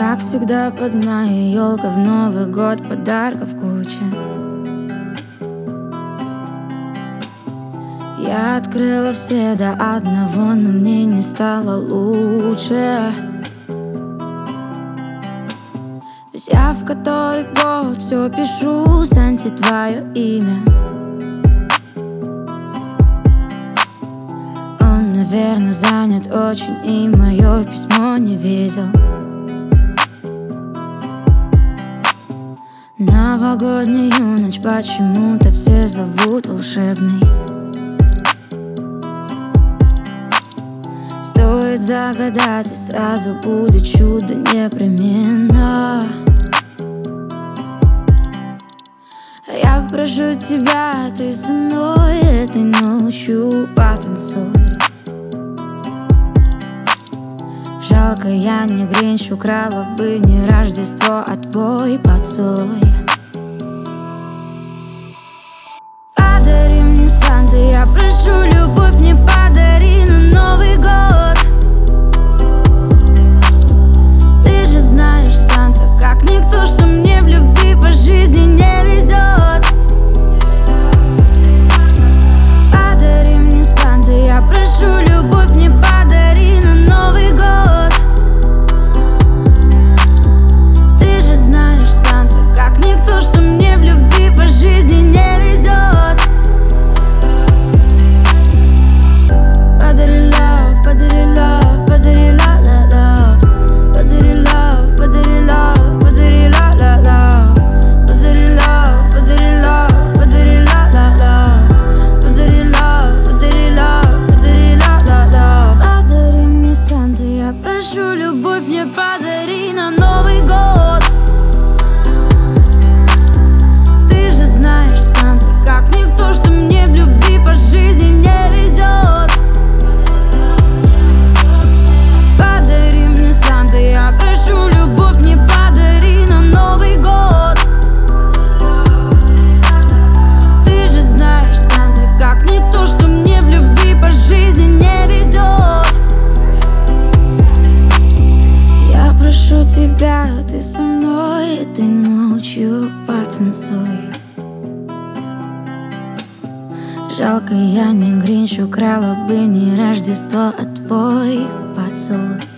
Как всегда под моей елкой в Новый год подарков куча. Я открыла все до одного, но мне не стало лучше. Ведь я в который год все пишу, Санте, твое имя. Он, наверное, занят очень и мое письмо не видел. Новогоднюю ночь почему-то все зовут волшебной. Стоит загадать, и сразу будет чудо непременно. Я прошу тебя, ты со мной этой ночью потанцуй. Жалко, я не Гринч, украла бы не Рождество, а твой поцелуй. Подари мне, Санта, я прошу, любовь не подари на Новый год. Ты же знаешь, Санта, как никто, что мне в любви по жизни не везет. Подари мне, Санта, я прошу, любовь не подари на Новый год. Ты же знаешь, Санта, как никто, что мне в любви по жизни не везет. Подари love, подари love, подари la-la-love. Подари love, подари love, подари la-la-love. Подари love, подари love, подари la-la-love. Подари love, подари love, подари la-la-love. Подари мне, Санта, я прошу, любовь мне подари на Новый год. Ты же знаешь, Санта, как никто, что мне в любви по жизни не везет. Подари мне, Санта, я прошу, любовь мне подари на Новый год. Ты же знаешь, Санта, как никто, что мне в любви по жизни не везет. Я прошу тебя, ты со мной этой ночью потанцуй. Жалко, я не Гринч, украла бы не Рождество, а твой поцелуй.